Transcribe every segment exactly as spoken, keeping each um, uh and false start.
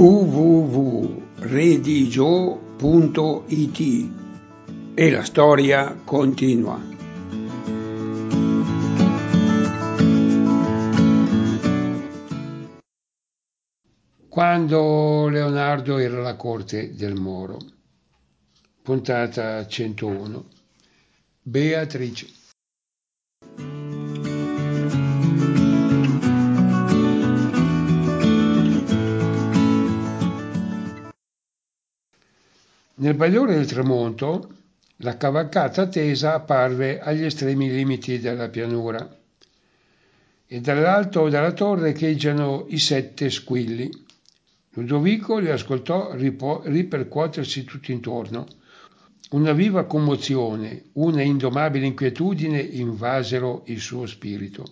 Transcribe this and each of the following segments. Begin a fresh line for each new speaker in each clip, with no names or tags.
w w w punto redigio punto i t e la storia continua. Quando Leonardo era alla corte del Moro, puntata centouno. Beatrice. Nel bagliore del tramonto, la cavalcata attesa apparve agli estremi limiti della pianura, e dall'alto della torre echeggiano i sette squilli. Ludovico li ascoltò ripo- ripercuotersi tutto intorno. Una viva commozione, una indomabile inquietudine invasero il suo spirito.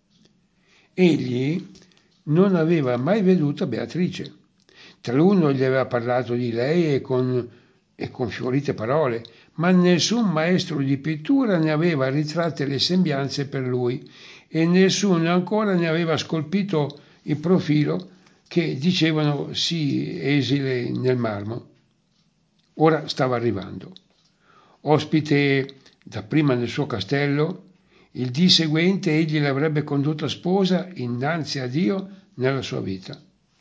Egli non aveva mai veduto Beatrice. Taluno gli aveva parlato di lei e con, e con fiorite parole, ma nessun maestro di pittura ne aveva ritratte le sembianze per lui e nessuno ancora ne aveva scolpito il profilo che dicevano sì esile nel marmo. Ora stava arrivando. Ospite dapprima nel suo castello, il dì seguente egli l'avrebbe condotta sposa innanzi a Dio nella sua vita.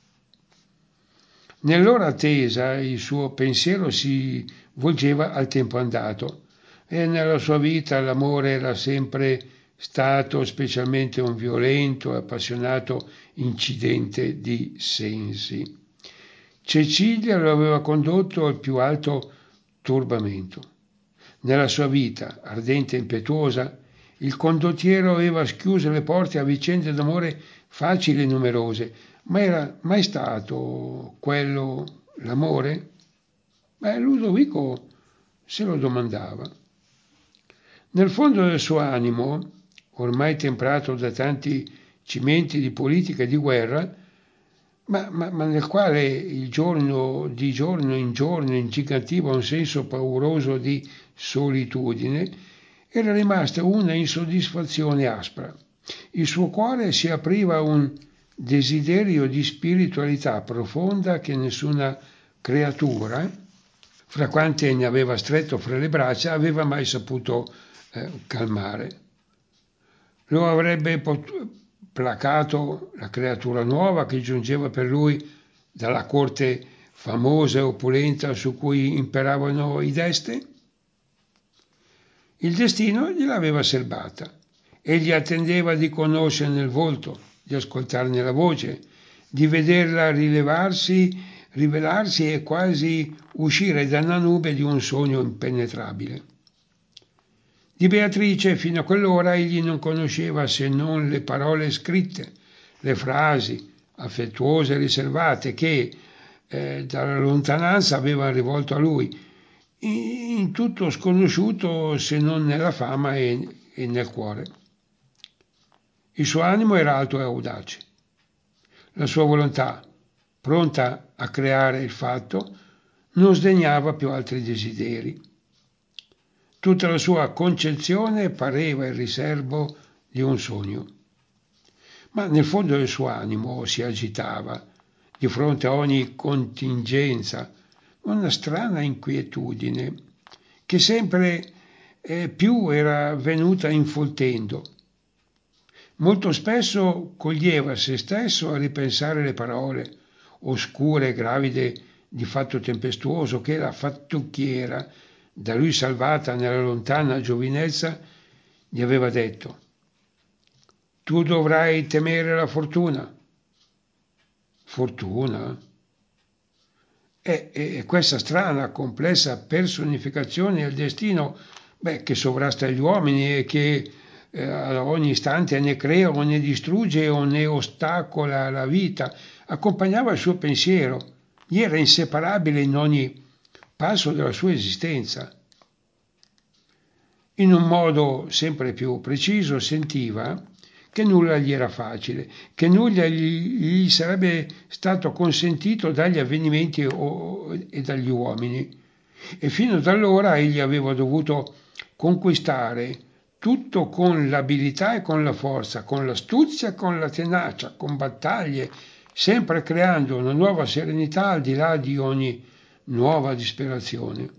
Nell'ora attesa il suo pensiero si volgeva al tempo andato e nella sua vita l'amore era sempre stato specialmente un violento e appassionato incidente di sensi. Cecilia lo aveva condotto al più alto turbamento. Nella sua vita, ardente e impetuosa, il condottiero aveva schiuse le porte a vicende d'amore facili e numerose, ma era mai stato quello l'amore? Beh, Ludovico se lo domandava. Nel fondo del suo animo, ormai temprato da tanti cimenti di politica e di guerra, ma, ma, ma nel quale il giorno di giorno in giorno ingigantiva un senso pauroso di solitudine, era rimasta una insoddisfazione aspra. Il suo cuore si apriva a un desiderio di spiritualità profonda che nessuna creatura, fra quante ne aveva stretto fra le braccia, aveva mai saputo eh, calmare. Lo avrebbe pot- placato la creatura nuova che giungeva per lui dalla corte famosa e opulenta su cui imperavano i Deste? Il destino gliel'aveva serbata. Egli attendeva di conoscerne il volto, di ascoltarne la voce, di vederla rilevarsi, rivelarsi e quasi uscire dalla nube di un sogno impenetrabile. Di Beatrice fino a quell'ora egli non conosceva se non le parole scritte, le frasi affettuose e riservate che eh, dalla lontananza avevano rivolto a lui, in tutto sconosciuto se non nella fama e, e nel cuore. Il suo animo era alto e audace. La sua volontà, pronta a creare il fatto, non sdegnava più altri desideri. Tutta la sua concezione pareva il riservo di un sogno. Ma nel fondo del suo animo si agitava, di fronte a ogni contingenza, una strana inquietudine che sempre eh, più era venuta infoltendo. Molto spesso coglieva se stesso a ripensare le parole, oscure e gravide di fatto tempestuoso, che la fattucchiera, da lui salvata nella lontana giovinezza, gli aveva detto: «Tu dovrai temere la fortuna». Fortuna? E, e questa strana, complessa personificazione del destino, beh, che sovrasta gli uomini e che eh, a ogni istante ne crea o ne distrugge o ne ostacola la vita, accompagnava il suo pensiero, gli era inseparabile in ogni passo della sua esistenza. In un modo sempre più preciso sentiva che nulla gli era facile, che nulla gli, gli sarebbe stato consentito dagli avvenimenti o, e dagli uomini. E fino ad allora egli aveva dovuto conquistare tutto con l'abilità e con la forza, con l'astuzia e con la tenacia, con battaglie sempre creando una nuova serenità al di là di ogni nuova disperazione.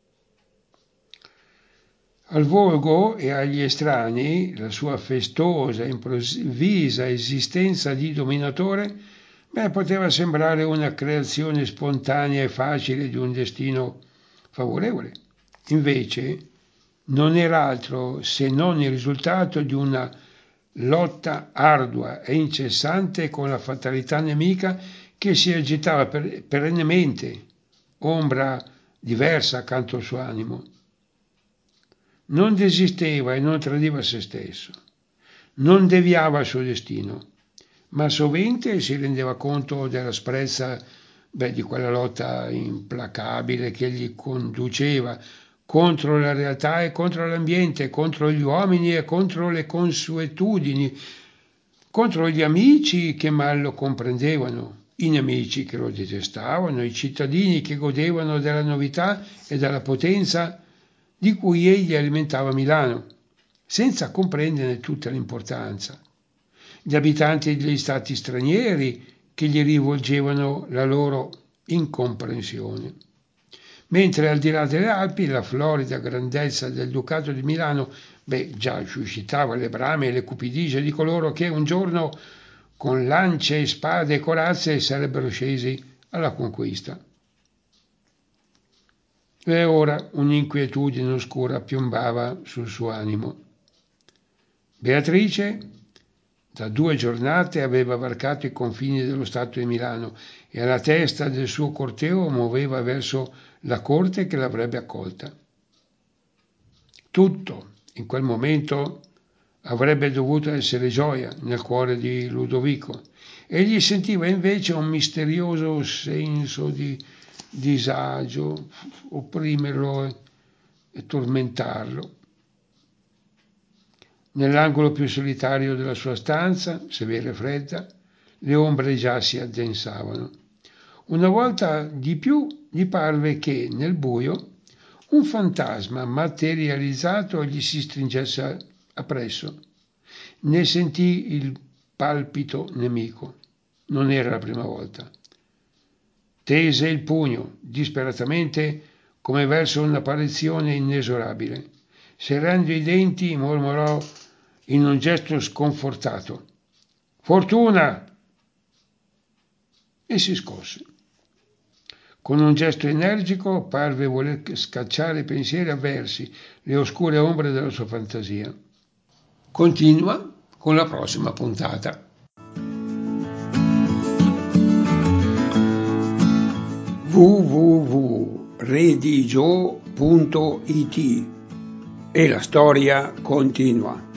Al volgo e agli estranei la sua festosa, improvvisa esistenza di dominatore beh, poteva sembrare una creazione spontanea e facile di un destino favorevole. Invece non era altro se non il risultato di una lotta ardua e incessante con la fatalità nemica che si agitava per, perennemente, ombra diversa accanto al suo animo. Non desisteva e non tradiva se stesso, non deviava il suo destino, ma sovente si rendeva conto dell'asprezza beh, di quella lotta implacabile che gli conduceva contro la realtà e contro l'ambiente, contro gli uomini e contro le consuetudini, contro gli amici che mal lo comprendevano, i nemici che lo detestavano, i cittadini che godevano della novità e della potenza di cui egli alimentava Milano, senza comprenderne tutta l'importanza. Gli abitanti degli stati stranieri che gli rivolgevano la loro incomprensione. Mentre al di là delle Alpi la florida grandezza del Ducato di Milano beh, già suscitava le brame e le cupidigie di coloro che un giorno con lance, spade e corazze sarebbero scesi alla conquista. E ora un'inquietudine oscura piombava sul suo animo. Beatrice da due giornate aveva varcato i confini dello Stato di Milano e alla testa del suo corteo muoveva verso la corte che l'avrebbe accolta. Tutto in quel momento avrebbe dovuto essere gioia nel cuore di Ludovico. Egli sentiva invece un misterioso senso di disagio opprimerlo e tormentarlo. Nell'angolo più solitario della sua stanza, severa e fredda, le ombre già si addensavano. Una volta di più gli parve che, nel buio, un fantasma materializzato gli si stringesse appresso. Ne sentì il palpito nemico. Non era la prima volta. Tese il pugno, disperatamente, come verso un'apparizione inesorabile. Serrando i denti, mormorò in un gesto sconfortato: «Fortuna!» e si scosse. Con un gesto energico parve voler scacciare i pensieri avversi, le oscure ombre della sua fantasia. Continua con la prossima puntata. w w w punto redigio punto it e la storia continua.